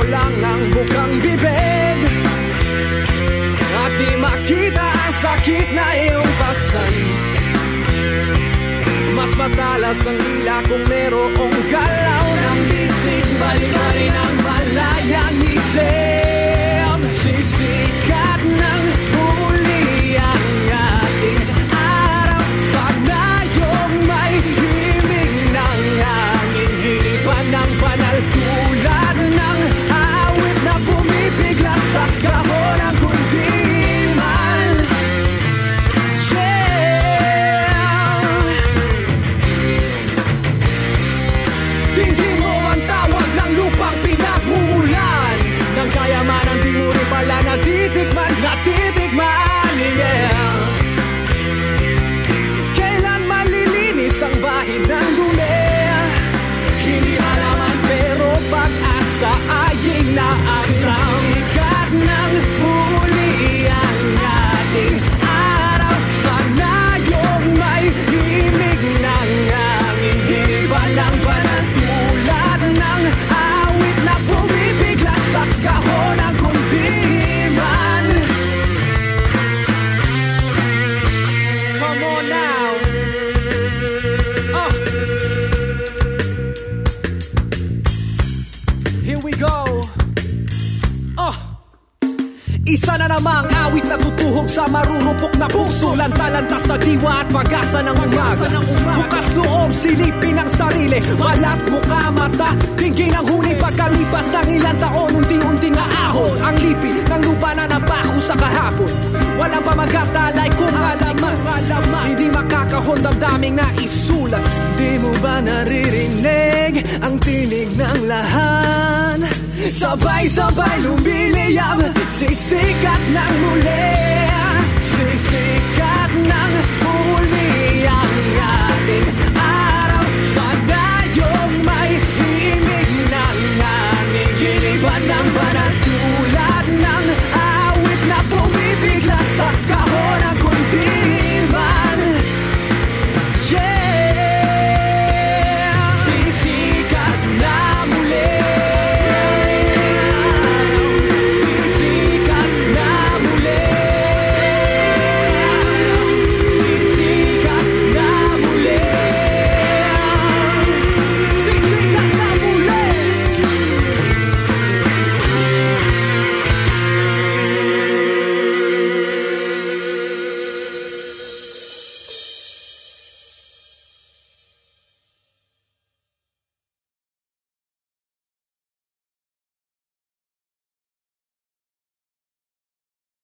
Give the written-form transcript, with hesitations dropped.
lang ang bukang bibig at di makita ang sakit na iyong pasan. Mas matalas ang dila kung merong galaw ng bisig. Balik pa rin ang malayang isip. Sisikat ng huli ang ating araw. Sana yung may himig ng hangin, hilipan ng banal tulad ng awit na bumibigla sa kahon ng kundiman. Tingin mo ang tawag ng lupang pinagmumulan, ng kayamanan di mo rin pala natitikman, yeah. Kailan malilinis ang bahid ng dumi? Hindi malaman pero pag-asa ay inaasa. Sikat ng huli ang ating araw. Sana yung may himig ng hangin, hilipan ng banal tulad ng awit na bumibigla sa kahon ng kundiman. Come on now. Here we go. Isa na namang awit na tutuhog sa marurupok na puso, lanta-lanta sa diwa at pag-asa ng umaga. Bukas loob, silipin ang sarili, balat, mukha, mata, tingin ang huling pagkalipas ng ilang taon. Unti-unti na ahon ang lipi ng lupa na nabaho sa kahapon. Walang pamagatalay kung alaman, hindi makakahon damdaming na isulat. Di mo ba naririnig ang tinig ng lahan? Sabay-sabay lumiliyab, sisikat ng muli. Sisikat